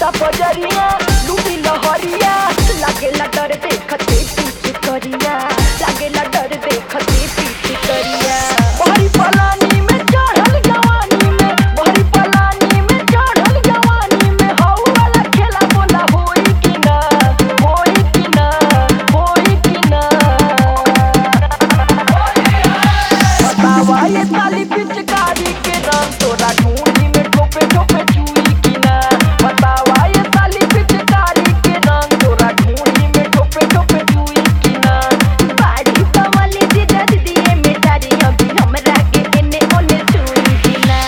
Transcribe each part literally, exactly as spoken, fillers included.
पूरा बजरिया लूटी लहरिया लागेला डर देखते पीछे करिया लागेला डर देखते पीछे करिया बहरी पलानी में चढ़ल जवानी में बहरी पलानी में चढ़ल जवानी में हौ वाला खेला बोला होई कि ना होई कि ना होई कि ना बतावा ये साली पिचकारी के रंग तोरा ढूंढी में ठोपे ठोपे चुई कि ना बतावा ये साली पिचकारी के रंग तोरा ढूंढी में ठोपे ठोपे चुई कि ना बाड़ी कमली दी दद दिए मेटारी अभी हमरा के एने ओने छुई कि ना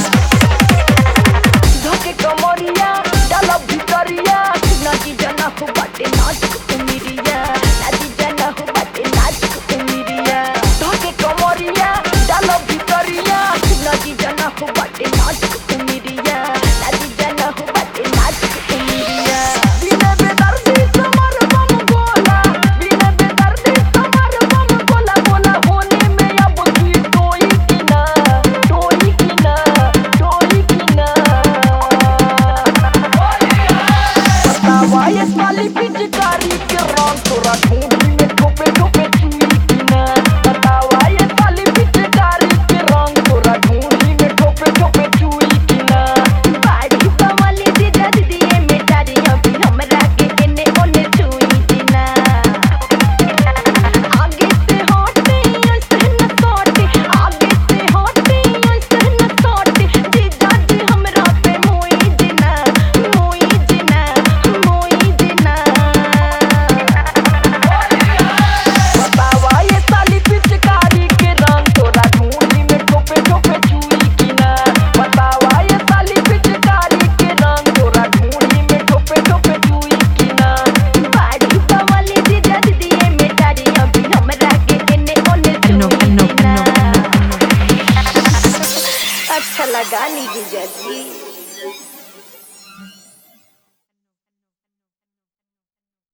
धोके कमरिया डालब भितरिया नाची जना हो बाटे नाच उमिरिया नाची जना हो बाटे नाच उमिरिया धोके कमरिया डालब भितरिया नाची जना हो बाटे नाच उमिरिया नाची जना हो बाटे नाच उमिरिया बिना बेदर्दी समर बम गोला बिना बेदर्दी समर बम गोला बोला होने में अब की टोई कि ना टोई कि ना टोई कि ना बतावा ये साली पिचकारी के रंग तोरा ढूंढी में ठोपे ठोपे चुई कि ना बतावा ये साली पिचकारी के रंग तोरा ढूंढी में ठोपे ठोपे चुई कि ना बाड़ी कमली दी दद दिए मेटारी अभी हमरा के एने ओने छुई कि ना आगे से हटे ऐसे न सटे आगे से हटे ऐसे न सटे जीजा जी हमरा पे मोई जिना मोई जिना मोई जिना बतावा ये साली पिचकारी के रंग तोरा ढूंढी में ठोपे ठोपे चुई कि ना बतावा ये साली पिचकारी के रंग तोरा ढूंढी में ठोपे ठोपे चुई कि ना बाड़ी कमली दी दद दिए मेटारी अभी हमरा के एने ओने छुई कि ना अच्छा लगा नी जीजा जी।